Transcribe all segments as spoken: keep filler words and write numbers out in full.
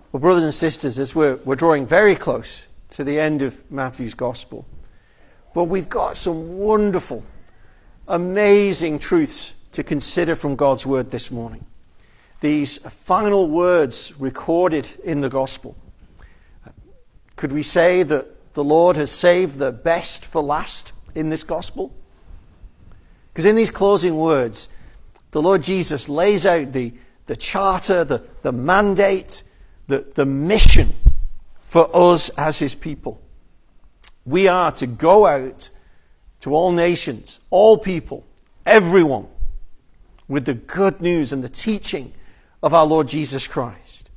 Well, brothers and sisters, as we're, we're drawing very close to the end of Matthew's Gospel, but we've got some wonderful, amazing truths to consider from God's Word this morning. These final words recorded in the Gospel. Could we say that the Lord has saved the best for last in this Gospel? Because in these closing words, the Lord Jesus lays out the, the charter, the, the mandate, the, the mission for us as his people. We are to go out to all nations, all people, everyone, with the good news and the teaching of our Lord Jesus Christ.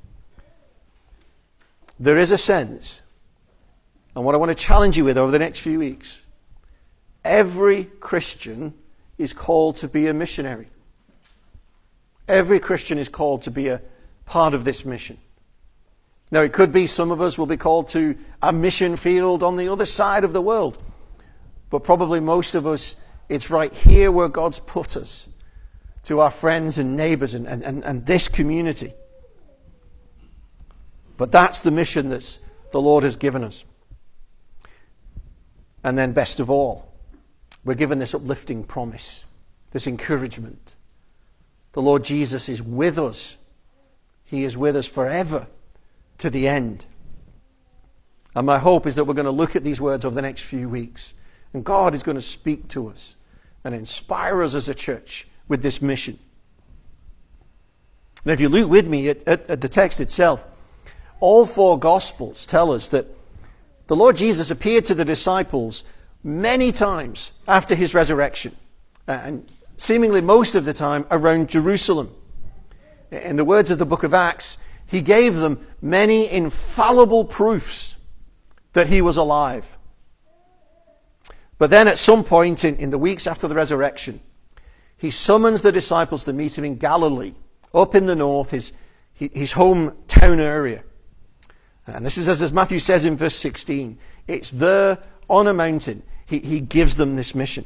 There is a sense, and what I want to challenge you with over the next few weeks, every Christian is called to be a missionary. Every Christian is called to be a part of this mission. Now, it could be some of us will be called to a mission field on the other side of the world. But probably most of us, it's right here where God's put us, to our friends and neighbours and, and, and this community. But that's the mission that the Lord has given us. And then best of all, we're given this uplifting promise, this encouragement. The Lord Jesus is with us. He is with us forever to the end. And my hope is that we're going to look at these words over the next few weeks. And God is going to speak to us and inspire us as a church with this mission. Now, if you look with me at, at, at the text itself, all four Gospels tell us that the Lord Jesus appeared to the disciples many times after his resurrection. And seemingly most of the time around Jerusalem. In the words of the book of Acts, he gave them many infallible proofs that he was alive. But then at some point in, in the weeks after the resurrection, he summons the disciples to meet him in Galilee, up in the north, his, his hometown area. And this is as Matthew says in verse sixteen. It's there on a mountain. He, he gives them this mission.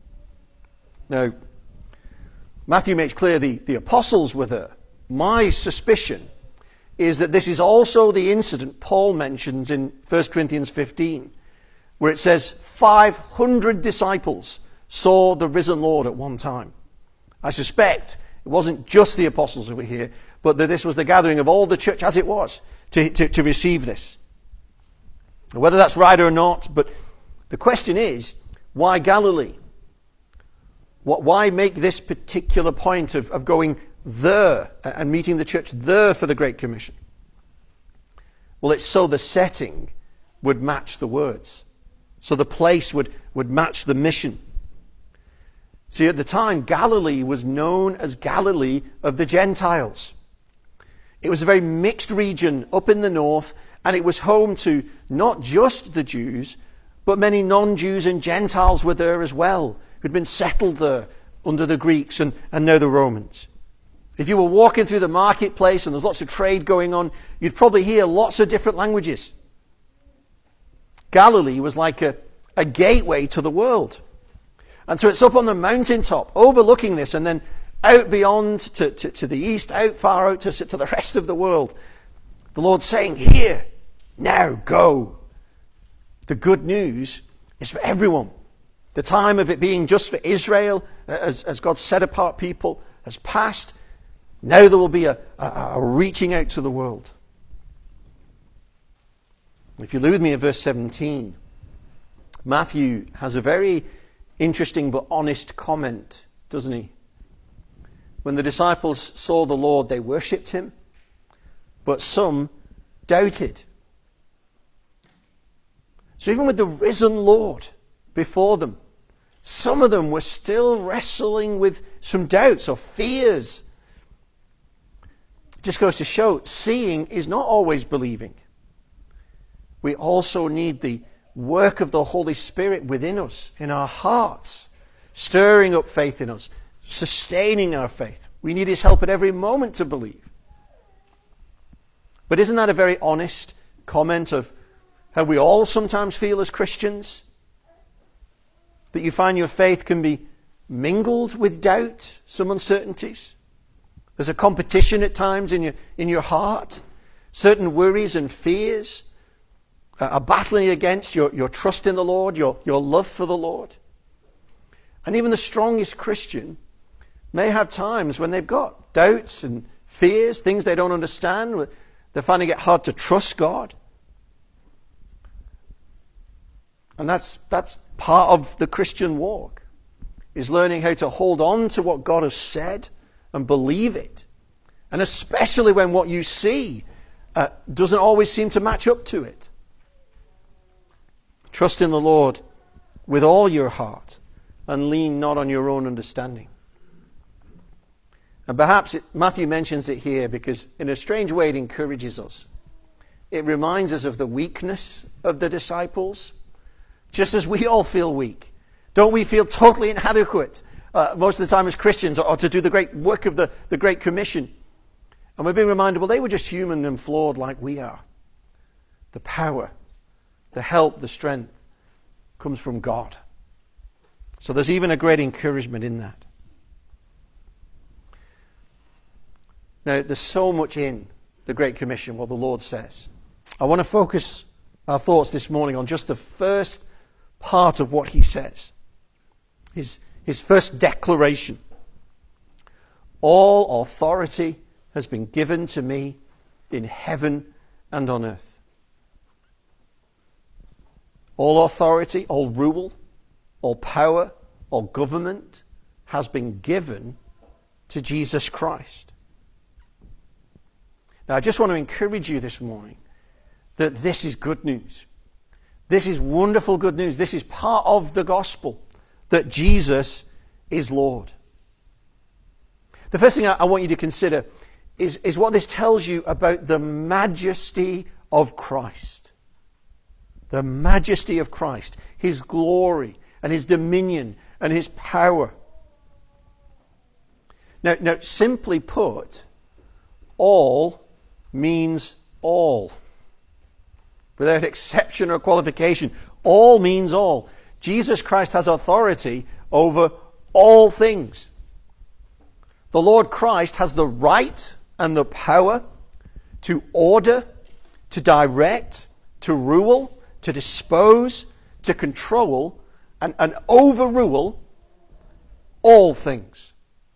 Now, Matthew makes clear the, the apostles were there. My suspicion is that this is also the incident Paul mentions in First Corinthians fifteen, where it says five hundred disciples saw the risen Lord at one time. I suspect it wasn't just the apostles who were here, but that this was the gathering of all the church as it was to, to, to receive this. Whether that's right or not, but the question is, why Galilee? What, why make this particular point of, of going there and meeting the church there for the Great Commission? Well, it's so the setting would match the words. So the place would, would match the mission. See, at the time, Galilee was known as Galilee of the Gentiles. It was a very mixed region up in the north, and it was home to not just the Jews, but many non-Jews and Gentiles were there as well, who'd been settled there under the Greeks and, and now the Romans. If you were walking through the marketplace and there's lots of trade going on, you'd probably hear lots of different languages. Galilee was like a, a gateway to the world. And so it's up on the mountaintop, overlooking this, and then out beyond to, to, to the east, out far out to, to the rest of the world. The Lord's saying, here, now, go. The good news is for everyone. The time of it being just for Israel, as, as God's set-apart people, has passed. Now there will be a, a, a reaching out to the world. If you look with me at verse seventeen, Matthew has a very interesting but honest comment, doesn't he? When the disciples saw the Lord, they worshipped him, but some doubted. So even with the risen Lord before them, some of them were still wrestling with some doubts or fears. It just goes to show, seeing is not always believing. We also need the work of the Holy Spirit within us, in our hearts, stirring up faith in us, sustaining our faith. We need his help at every moment to believe. But isn't that a very honest comment of how we all sometimes feel as Christians? That you find your faith can be mingled with doubt, some uncertainties. There's a competition at times in your, in your heart certain worries and fears uh, are battling against your, your trust in the Lord, your, your love for the Lord. And even the strongest Christian may have times when they've got doubts and fears, things they don't understand. They're finding it hard to trust God. And that's, that's part of the Christian walk, is learning how to hold on to what God has said and believe it. And especially when what you see uh, doesn't always seem to match up to it. Trust in the Lord with all your heart and lean not on your own understanding. And perhaps it, Matthew mentions it here because in a strange way it encourages us. It reminds us of the weakness of the disciples, just as we all feel weak. Don't we feel totally inadequate uh, most of the time as Christians, or, or to do the great work of the, the Great Commission? And we're being reminded, well, they were just human and flawed like we are. The power, the help, the strength comes from God. So there's even a great encouragement in that. Now, there's so much in the Great Commission, what the Lord says. I want to focus our thoughts this morning on just the first part of what he says. His, his first declaration. All authority has been given to me in heaven and on earth. All authority, all rule, all power, all government has been given to Jesus Christ. Now, I just want to encourage you this morning that this is good news. This is wonderful good news. This is part of the gospel, that Jesus is Lord. The first thing I, I want you to consider is, is what this tells you about the majesty of Christ. The majesty of Christ, his glory and his dominion and his power. Now, now simply put, all means all. Without exception or qualification, all means all. Jesus Christ has authority over all things. The Lord Christ has the right and the power to order, to direct, to rule, to dispose, to control, and, and overrule all things.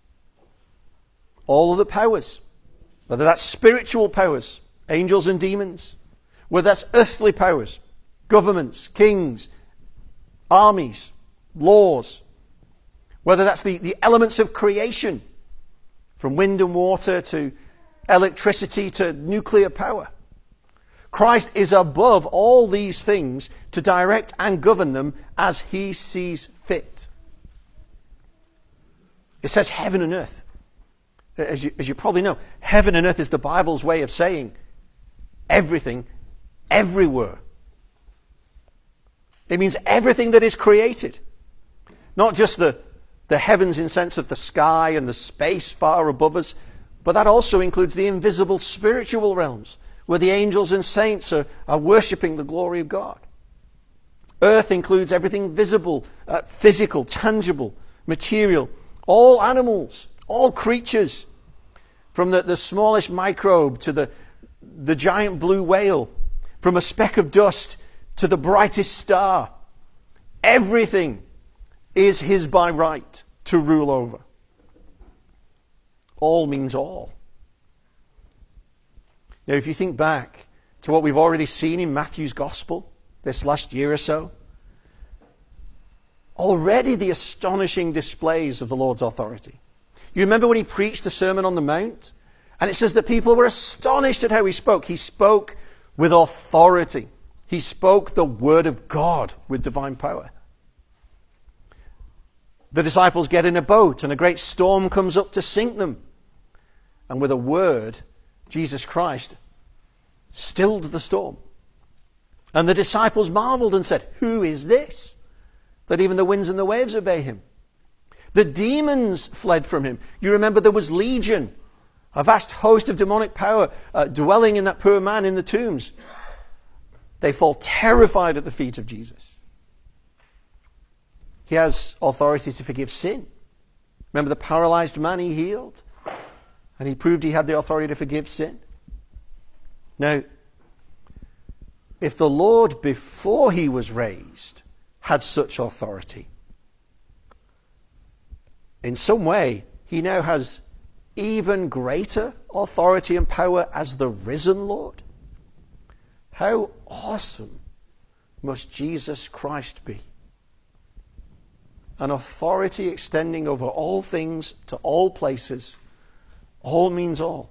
All of the powers, whether that's spiritual powers, angels and demons, whether that's earthly powers, governments, kings, armies, laws, whether that's the, the elements of creation, from wind and water to electricity to nuclear power. Christ is above all these things to direct and govern them as he sees fit. It says heaven and earth. As you, as you probably know, heaven and earth is the Bible's way of saying everything, everywhere. It means everything that is created. Not just the, the heavens in sense of the sky and the space far above us, but that also includes the invisible spiritual realms, where the angels and saints are, are worshipping the glory of God. Earth includes everything visible, uh, physical, tangible, material, all animals, all creatures, from the, the smallest microbe to the, the giant blue whale, from a speck of dust to the brightest star. Everything is his by right to rule over. All means all. Now, if you think back to what we've already seen in Matthew's Gospel this last year or so, already the astonishing displays of the Lord's authority. You remember when he preached the Sermon on the Mount? And it says that people were astonished at how he spoke. He spoke with authority. He spoke the word of God with divine power. The disciples get in a boat and a great storm comes up to sink them. And with a word, Jesus Christ stilled the storm. And the disciples marveled and said, "Who is this, that even the winds and the waves obey him?" The demons fled from him. You remember there was legion, a vast host of demonic power uh, dwelling in that poor man in the tombs. They fall terrified at the feet of Jesus. He has authority to forgive sin. Remember the paralyzed man he healed? And he proved he had the authority to forgive sin. Now, if the Lord, before he was raised, had such authority, in some way, he now has even greater authority and power as the risen Lord. How awesome must Jesus Christ be? An authority extending over all things, to all places. All means all.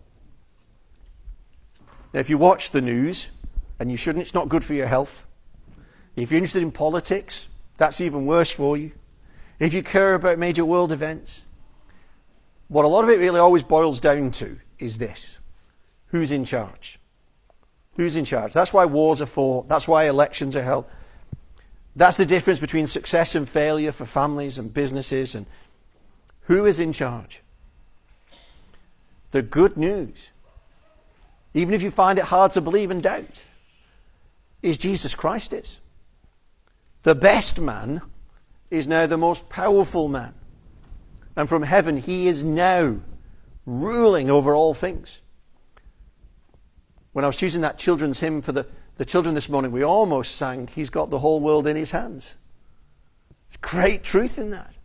Now, if you watch the news, and you shouldn't, it's not good for your health. If you're interested in politics, that's even worse for you. If you care about major world events, what a lot of it really always boils down to is this: who's in charge? Who's in charge? That's why wars are fought. That's why elections are held. That's the difference between success and failure for families and businesses. And who is in charge? The good news, even if you find it hard to believe and doubt, is Jesus Christ is. The best man is now the most powerful man. And from heaven, he is now ruling over all things. When I was choosing that children's hymn for the, the children this morning, we almost sang, he's got the whole world in his hands. There's great truth in that.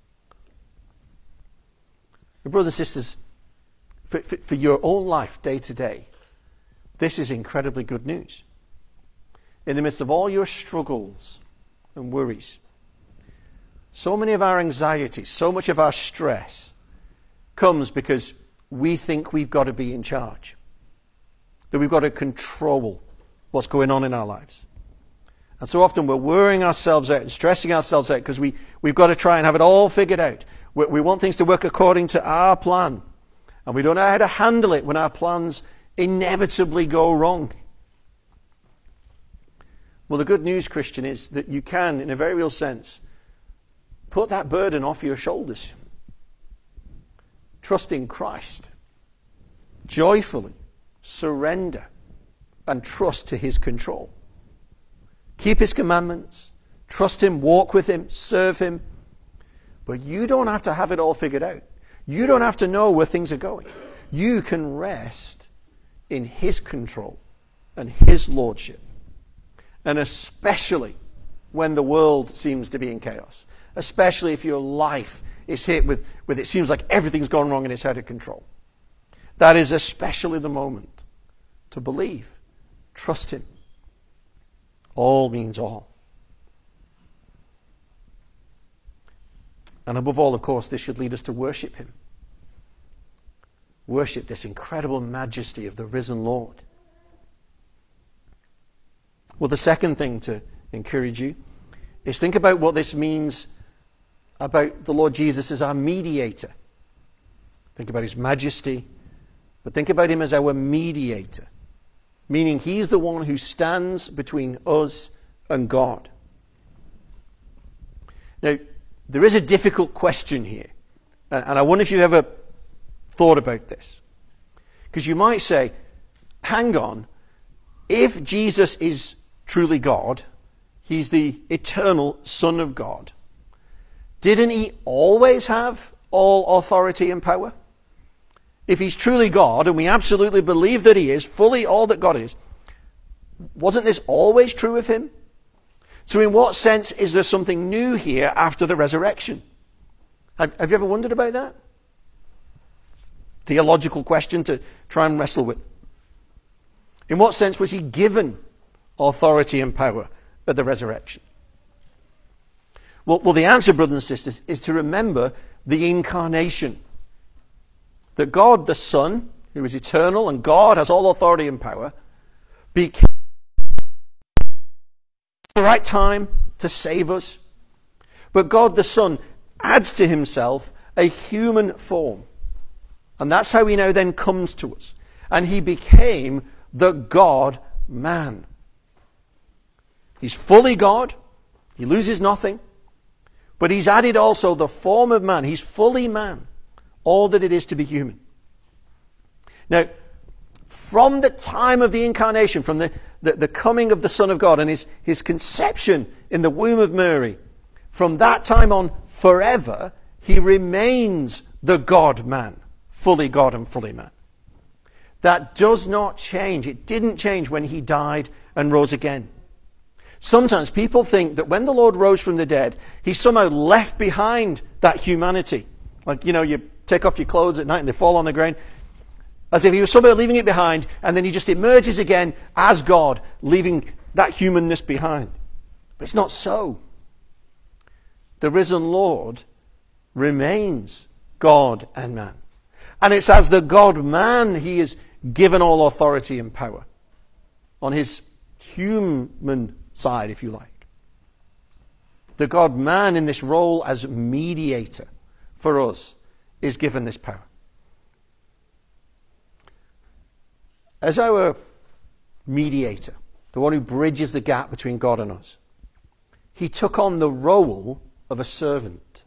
But brothers and sisters, for, for, for your own life, day to day, this is incredibly good news. In the midst of all your struggles and worries, so many of our anxieties, so much of our stress comes because we think we've got to be in charge, that we've got to control what's going on in our lives. And so often we're worrying ourselves out and stressing ourselves out because we, we've got to try and have it all figured out. We, we want things to work according to our plan. And we don't know how to handle it when our plans inevitably go wrong. Well, the good news, Christian, is that you can, in a very real sense, put that burden off your shoulders. Trust in Christ. Joyfully surrender and trust to his control. Keep his commandments. Trust him, walk with him, serve him. But you don't have to have it all figured out. You don't have to know where things are going. You can rest in his control and his lordship. And especially when the world seems to be in chaos. Especially if your life is hit with, with it seems like everything's gone wrong and it's out of control. That is especially the moment to believe. Trust him. All means all. And above all, of course, this should lead us to worship him. Worship this incredible majesty of the risen Lord. Well, the second thing to encourage you is think about what this means about the Lord Jesus as our mediator. Think about his majesty, but think about him as our mediator, meaning he's the one who stands between us and God. Now, there is a difficult question here, and I wonder if you've ever thought about this. Because you might say, hang on, if Jesus is truly God, he's the eternal Son of God, didn't he always have all authority and power? If he's truly God, and we absolutely believe that he is, fully all that God is, wasn't this always true of him? So in what sense is there something new here after the resurrection? Have, have you ever wondered about that? Theological question to try and wrestle with. In what sense was he given authority and power at the resurrection? Well, well, the answer, brothers and sisters, is to remember the incarnation. That God the Son, who is eternal and God has all authority and power, became at the right time to save us. But God the Son adds to himself a human form. And that's how he now then comes to us. And he became the God-man. He's fully God. He loses nothing. But he's added also the form of man. He's fully man. All that it is to be human. Now, from the time of the incarnation, from the, the, the coming of the Son of God and his, his conception in the womb of Mary, from that time on forever, he remains the God-man. Fully God and fully man. That does not change. It didn't change when he died and rose again. Sometimes people think that when the Lord rose from the dead, he somehow left behind that humanity. Like, you know, you take off your clothes at night and they fall on the ground. As if he was somehow leaving it behind, and then he just emerges again as God, leaving that humanness behind. But it's not so. The risen Lord remains God and man. And it's as the God-man he is given all authority and power. On his human side, if you like. The God-man in this role as mediator for us is given this power. As our mediator, the one who bridges the gap between God and us, he took on the role of a servant.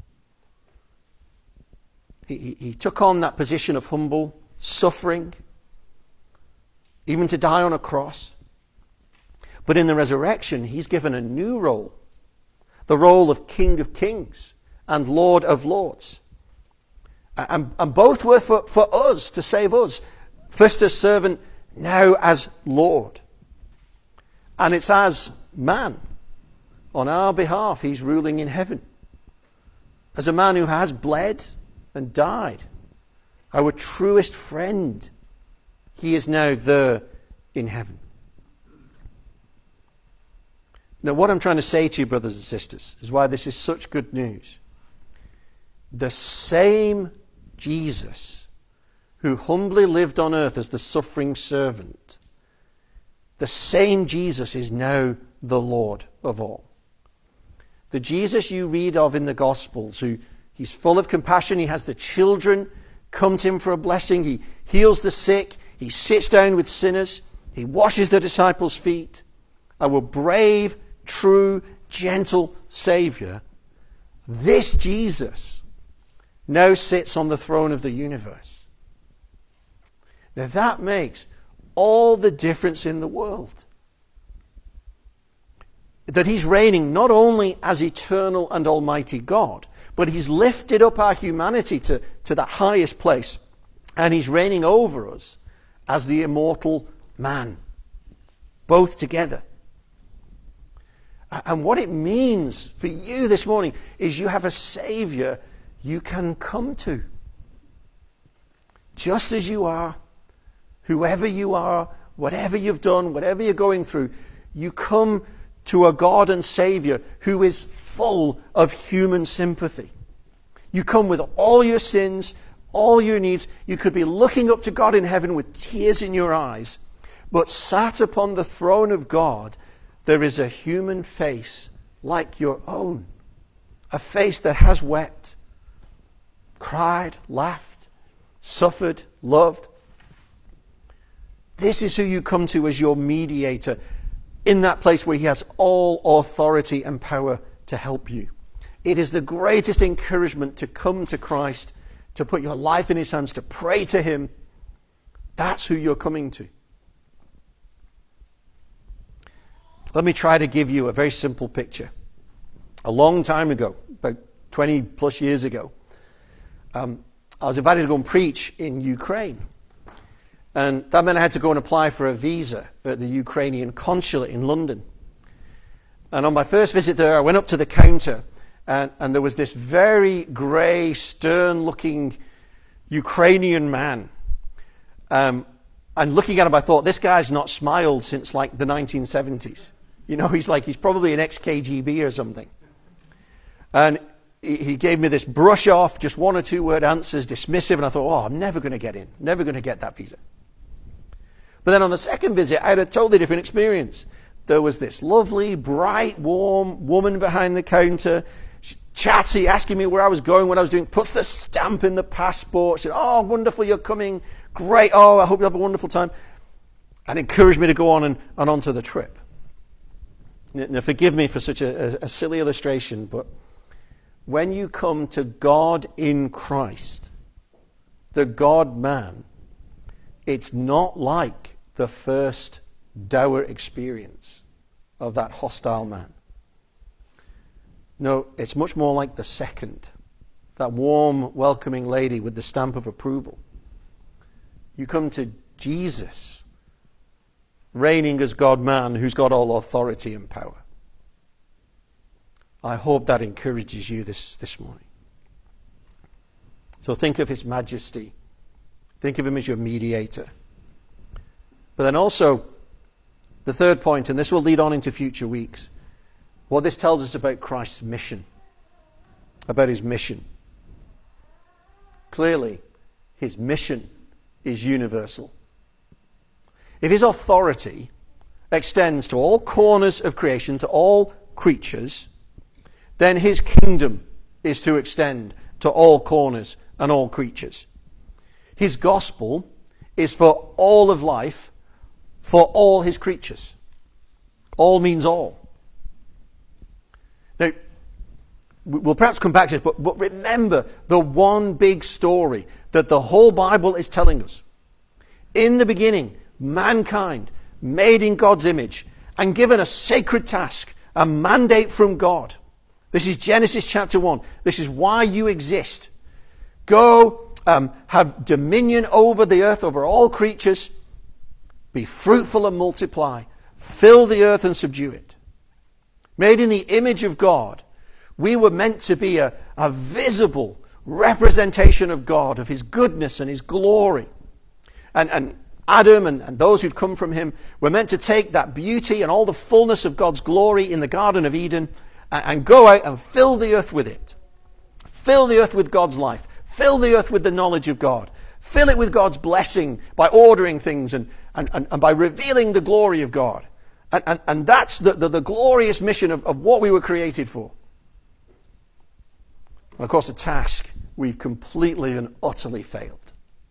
He, he, he took on that position of humble suffering, even to die on a cross. But in the resurrection, he's given a new role, the role of King of Kings and Lord of Lords. And, and both were for, for us, to save us. First as servant, now as Lord. And it's as man, on our behalf, he's ruling in heaven. As a man who has bled and died, our truest friend, he is now there in heaven. Now, what I'm trying to say to you, brothers and sisters, is why this is such good news. The same Jesus who humbly lived on earth as the suffering servant, the same Jesus is now the Lord of all. The Jesus you read of in the Gospels, who he's full of compassion, he has the children come to him for a blessing, he heals the sick, he sits down with sinners, he washes the disciples' feet. Our brave, true, gentle Saviour, this Jesus now sits on the throne of the universe. Now that makes all the difference in the world. That he's reigning not only as eternal and almighty God, but he's lifted up our humanity to, to that highest place. And he's reigning over us as the immortal man. Both together. And what it means for you this morning is you have a Saviour you can come to. Just as you are, whoever you are, whatever you've done, whatever you're going through, you come to a God and Saviour who is full of human sympathy. You come with all your sins, all your needs. You could be looking up to God in heaven with tears in your eyes, but sat upon the throne of God, there is a human face like your own. A face that has wept, cried, laughed, suffered, loved. This is who you come to as your mediator in that place where he has all authority and power to help you. It is the greatest encouragement to come to Christ, to put your life in his hands, to pray to him. That's who you're coming to. Let me try to give you a very simple picture. A long time ago, about twenty plus years ago, um, I was invited to go and preach in Ukraine. And that meant I had to go and apply for a visa at the Ukrainian consulate in London. And on my first visit there, I went up to the counter, and, and there was this very grey, stern-looking Ukrainian man. Um, and looking at him, I thought, this guy's not smiled since like the nineteen seventies. You know, he's like, he's probably an ex-K G B or something. And he, he gave me this brush off, just one or two word answers, dismissive, and I thought, oh, I'm never going to get in, never going to get that visa. But then on the second visit, I had a totally different experience. There was this lovely, bright, warm woman behind the counter, chatty, asking me where I was going, what I was doing, puts the stamp in the passport, said, oh, wonderful, you're coming, great, oh, I hope you have a wonderful time, and encouraged me to go on and, and onto the trip. Now, forgive me for such a, a silly illustration, but when you come to God in Christ, the God-man, it's not like the first dour experience of that hostile man. No, it's much more like the second, that warm, welcoming lady with the stamp of approval. You come to Jesus, reigning as God-man who's got all authority and power. I hope that encourages you this, this morning. So think of his majesty. Think of him as your mediator. But then also, the third point, and this will lead on into future weeks, what this tells us about Christ's mission, about his mission. Clearly, his mission is universal. If his authority extends to all corners of creation, to all creatures, then his kingdom is to extend to all corners and all creatures. His gospel is for all of life, for all his creatures. All means all. Now, we'll perhaps come back to this, but, but remember the one big story that the whole Bible is telling us. In the beginning, mankind, made in God's image, and given a sacred task, a mandate from God. This is Genesis chapter one. This is why you exist. Go, um, have dominion over the earth, over all creatures. Be fruitful and multiply. Fill the earth and subdue it. Made in the image of God, we were meant to be a, a visible representation of God, of his goodness and his glory. And, and Adam and, and those who'd come from him were meant to take that beauty and all the fullness of God's glory in the Garden of Eden and, and go out and fill the earth with it. Fill the earth with God's life. Fill the earth with the knowledge of God. Fill it with God's blessing by ordering things and, and, and, and by revealing the glory of God. And, and, and that's the, the, the glorious mission of, of what we were created for. And of course, a task we've completely and utterly failed.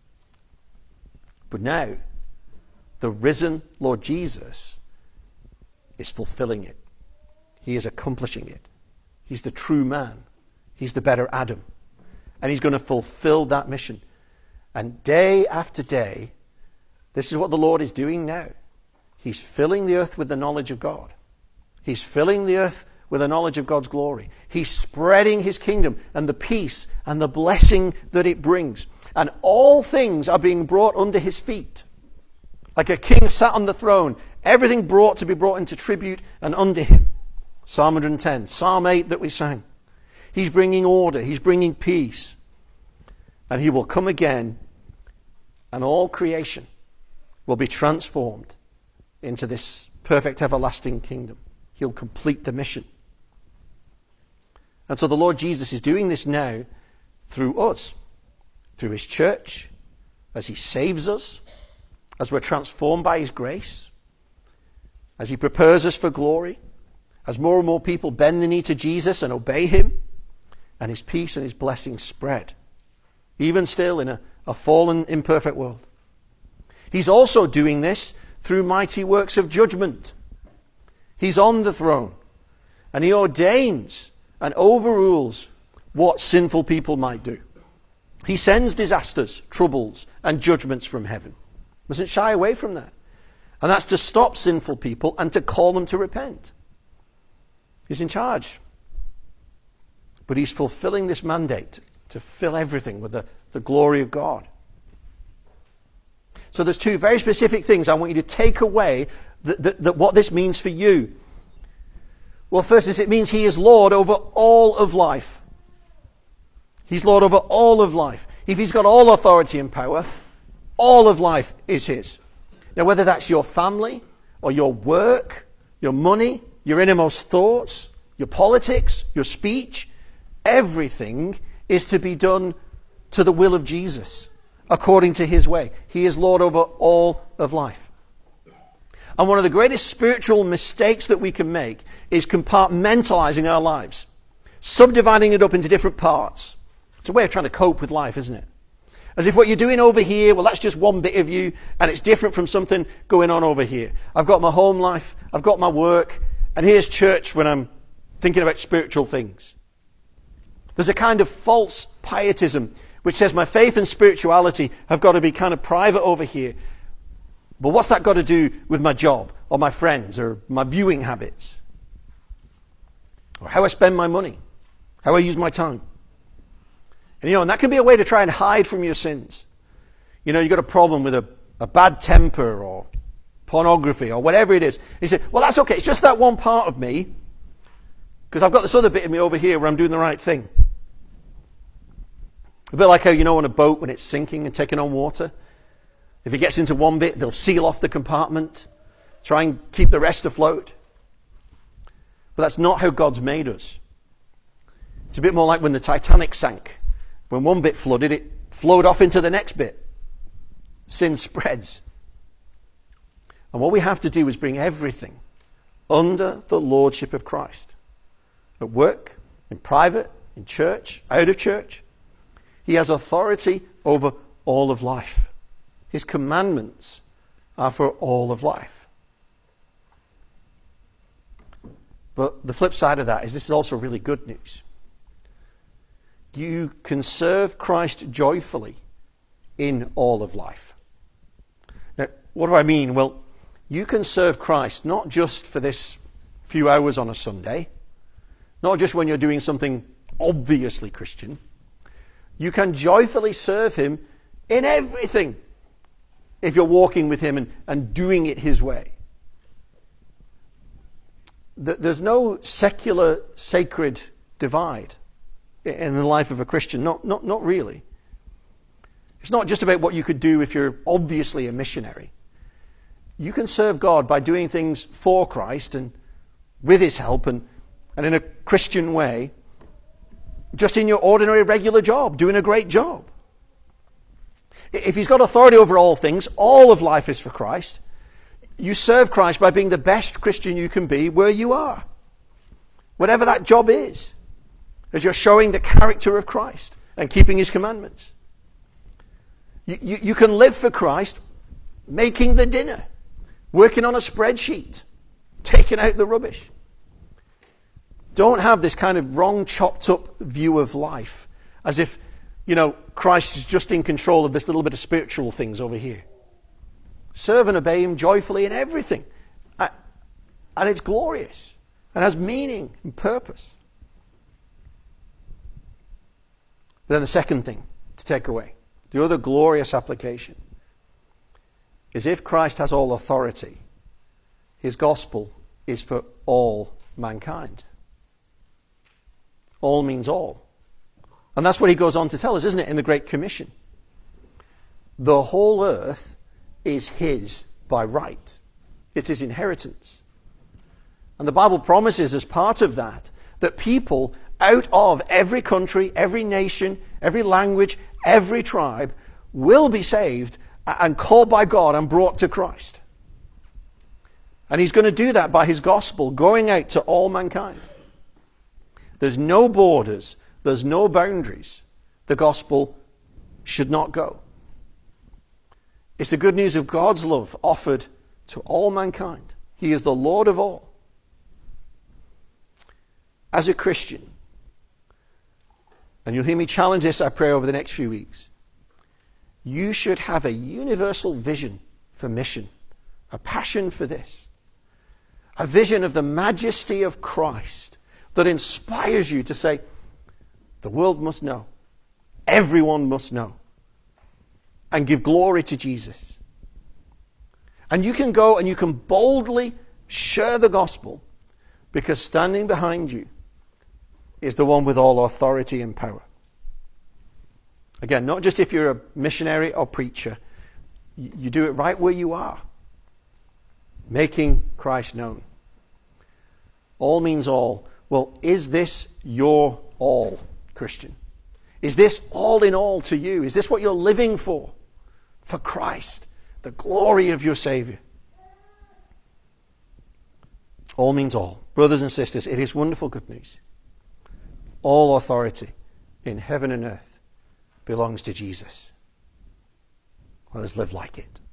But now, the risen Lord Jesus is fulfilling it. He is accomplishing it. He's the true man. He's the better Adam. And he's going to fulfill that mission. And day after day, this is what the Lord is doing now. He's filling the earth with the knowledge of God. He's filling the earth with the knowledge of God's glory. He's spreading his kingdom and the peace and the blessing that it brings. And all things are being brought under his feet. Like a king sat on the throne, everything brought to be brought into tribute and under him. Psalm one hundred ten, Psalm eight that we sang. He's bringing order, he's bringing peace. And he will come again, and all creation will be transformed into this perfect everlasting kingdom. He'll complete the mission. And so the Lord Jesus is doing this now through us, through his church, as he saves us, as we're transformed by his grace, as he prepares us for glory, as more and more people bend the knee to Jesus and obey him, and his peace and his blessings spread, even still in a, a fallen, imperfect world. He's also doing this through mighty works of judgment. He's on the throne, and he ordains and overrules what sinful people might do. He sends disasters, troubles, and judgments from heaven. Mustn't shy away from that. And that's to stop sinful people and to call them to repent. He's in charge. But he's fulfilling this mandate to fill everything with the, the glory of God. So there's two very specific things I want you to take away that, that, that what this means for you. Well, first is it means he is Lord over all of life. He's Lord over all of life. If he's got all authority and power, all of life is his. Now, whether that's your family or your work, your money, your innermost thoughts, your politics, your speech, everything is to be done to the will of Jesus, according to his way. He is Lord over all of life. And one of the greatest spiritual mistakes that we can make is compartmentalizing our lives, subdividing it up into different parts. It's a way of trying to cope with life, isn't it? As if what you're doing over here, well, that's just one bit of you, and it's different from something going on over here. I've got my home life, I've got my work, and here's church when I'm thinking about spiritual things. There's a kind of false pietism which says my faith and spirituality have got to be kind of private over here. But what's that got to do with my job or my friends or my viewing habits? Or how I spend my money, how I use my time. And you know, and that can be a way to try and hide from your sins. You know, you've got a problem with a a bad temper or pornography or whatever it is. He said, well, that's okay. It's just that one part of me because I've got this other bit of me over here where I'm doing the right thing. A bit like how, you know, on a boat when it's sinking and taking on water. If it gets into one bit, they'll seal off the compartment, try and keep the rest afloat. But that's not how God's made us. It's a bit more like when the Titanic sank. When one bit flooded, it flowed off into the next bit. Sin spreads. And what we have to do is bring everything under the lordship of Christ. At work, in private, in church, out of church. He has authority over all of life. His commandments are for all of life. But the flip side of that is this is also really good news. You can serve Christ joyfully in all of life. Now, what do I mean? Well, you can serve Christ not just for this few hours on a Sunday, not just when you're doing something obviously Christian. You can joyfully serve him in everything if you're walking with him and, and doing it his way. There's no secular sacred divide in the life of a Christian. Not, not, not really. It's not just about what you could do if you're obviously a missionary. You can serve God by doing things for Christ and with his help and, and in a Christian way, just in your ordinary regular job, doing a great job. If he's got authority over all things, all of life is for Christ. You serve Christ by being the best Christian you can be where you are. Whatever that job is. As you're showing the character of Christ and keeping his commandments. You, you, you can live for Christ making the dinner. Working on a spreadsheet. Taking out the rubbish. Don't have this kind of wrong chopped up view of life. As if, you know, Christ is just in control of this little bit of spiritual things over here. Serve and obey him joyfully in everything. And it's glorious. And has meaning and purpose. Then the second thing to take away, the other glorious application, is if Christ has all authority, his gospel is for all mankind. All means all. And that's what he goes on to tell us, isn't it, in the Great Commission? The whole earth is his by right. It's his inheritance. And the Bible promises as part of that, that people out of every country, every nation, every language, every tribe will be saved and called by God and brought to Christ. And he's going to do that by his gospel going out to all mankind. There's no borders. There's no boundaries. The gospel should not go. It's the good news of God's love offered to all mankind. He is the Lord of all. As a Christian, and you'll hear me challenge this, I pray, over the next few weeks, you should have a universal vision for mission, a passion for this, a vision of the majesty of Christ that inspires you to say, the world must know, everyone must know, and give glory to Jesus. And you can go and you can boldly share the gospel because standing behind you is the one with all authority and power. Again, not just if you're a missionary or preacher. You do it right where you are. Making Christ known. All means all. Well, is this your all, Christian? Is this all in all to you? Is this what you're living for? For Christ, the glory of your Savior. All means all. Brothers and sisters, it is wonderful good news. All authority in heaven and earth belongs to Jesus. Let us live like it.